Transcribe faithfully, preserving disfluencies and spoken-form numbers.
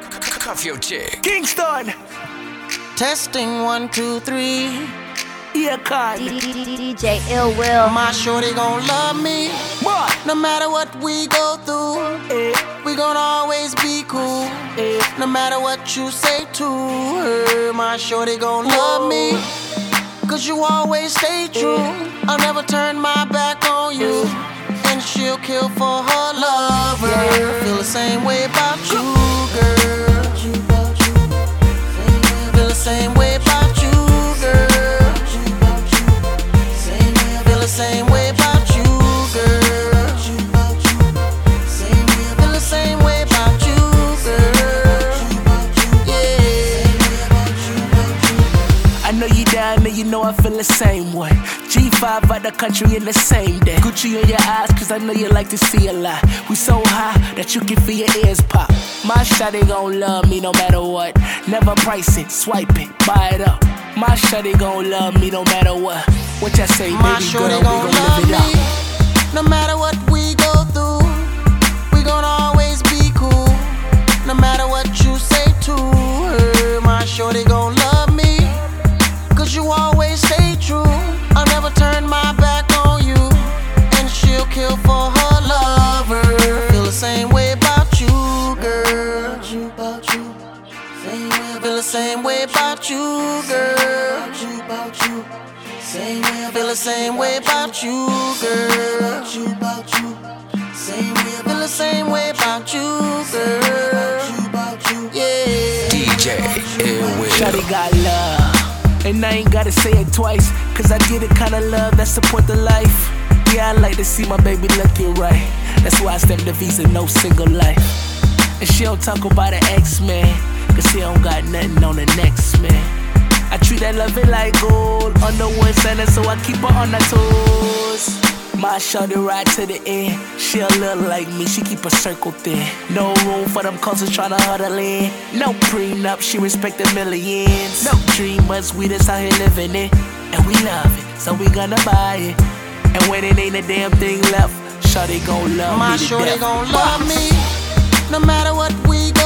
Cuff your chick. Kingston. Testing one, two, three. Yeah, con. D J Ill Will. My shorty gon' love me. What? No matter what we go through, Eh, we gon' always be cool. eh. No matter what you say to her, my shorty gon' love me. Cause you always stay true. I'll never turn my back on you. And she'll kill for her lover. Feel the same way about you, girl. Feel the same way about you, girl. Feel the same way about you, girl. Feel the same way about you, girl. Yeah. I know you down and you know I feel the same way. G five out the country in the same day. Gucci in your eyes, cause I know you like to see a lot. We so high that you can feel your ears pop. My shawty gon' love me no matter what. Never price it, swipe it, buy it up. My shawty gon' love me no matter what. What y'all say, My baby shorty girl, we gon' gon' love live it me. up. No matter what we go through, we gon' always be cool. No matter what you say to her, my shorty gon' love me. Cause you always stay true. I'll never turn my back on you. And she'll kill for her lover. Feel the same way about you, girl. Feel the same way about you, girl. Feel the same way about you, girl. Feel the same way about you, girl. Yeah. D J Ill Will. Shawty got love. And I ain't gotta say it twice, cause I get the kind of love that support the life. Yeah, I like to see my baby looking right. That's why I stamp the visa, no single life. And she don't talk about an ex-man, cause she don't got nothing on the next man. I treat that love it like gold, under one center, so I keep her on her toes. My shorty ride to the end. She a little like me, she keep a circle thin. No room for them cousins tryna huddle in. No prenup, she respect the millions. No dreamers, we just out here living it. And we love it, so we gonna buy it. And when it ain't a damn thing left, shorty gon' love My me to shorty death. gon' love me. No matter what we